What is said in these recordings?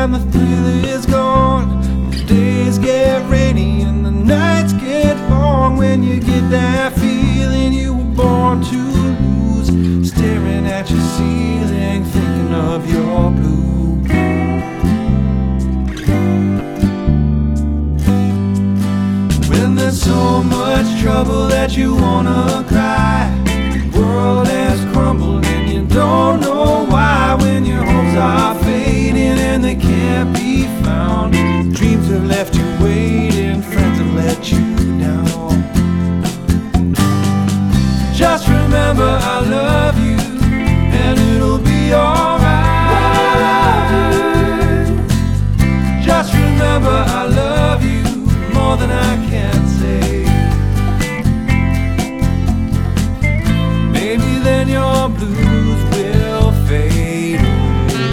and the thrill is gone. The days get rainy and the nights get long. When you get that feeling you were born to lose, staring at your ceiling, thinking of your blues. When there's so much trouble that you wanna cry, the world has crumbled and you don't know why. When your hopes are fading and they can't be found, dreams have left you waiting, friends have let you down. Just remember I love you and it'll be alright. Just remember I love you more than I can say. Maybe then your blues will fade away.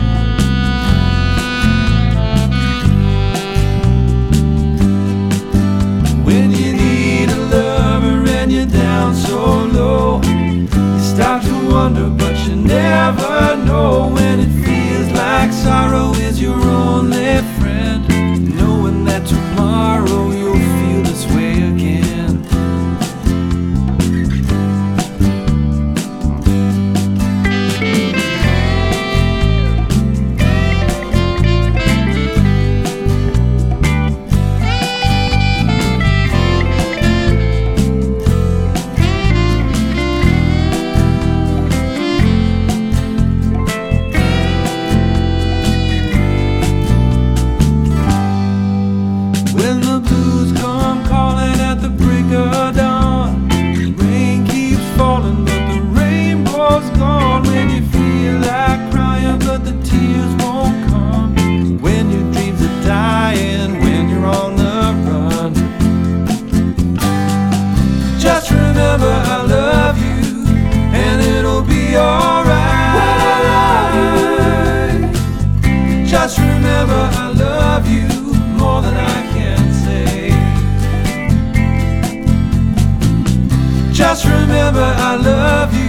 When you need a lover and you're down so low, you start to wonder but you never know. When it feels like sorrow is your only friend, knowing that tomorrow you'll feel this way again. When the blues come calling at the break of dawn, rain keeps falling but the rainbow's gone. When you feel like crying but the tears won't come, when your dreams are dying, when you're on the run, just remember I love you and it'll be alright. Just remember I love you more than I can say. Just remember I love you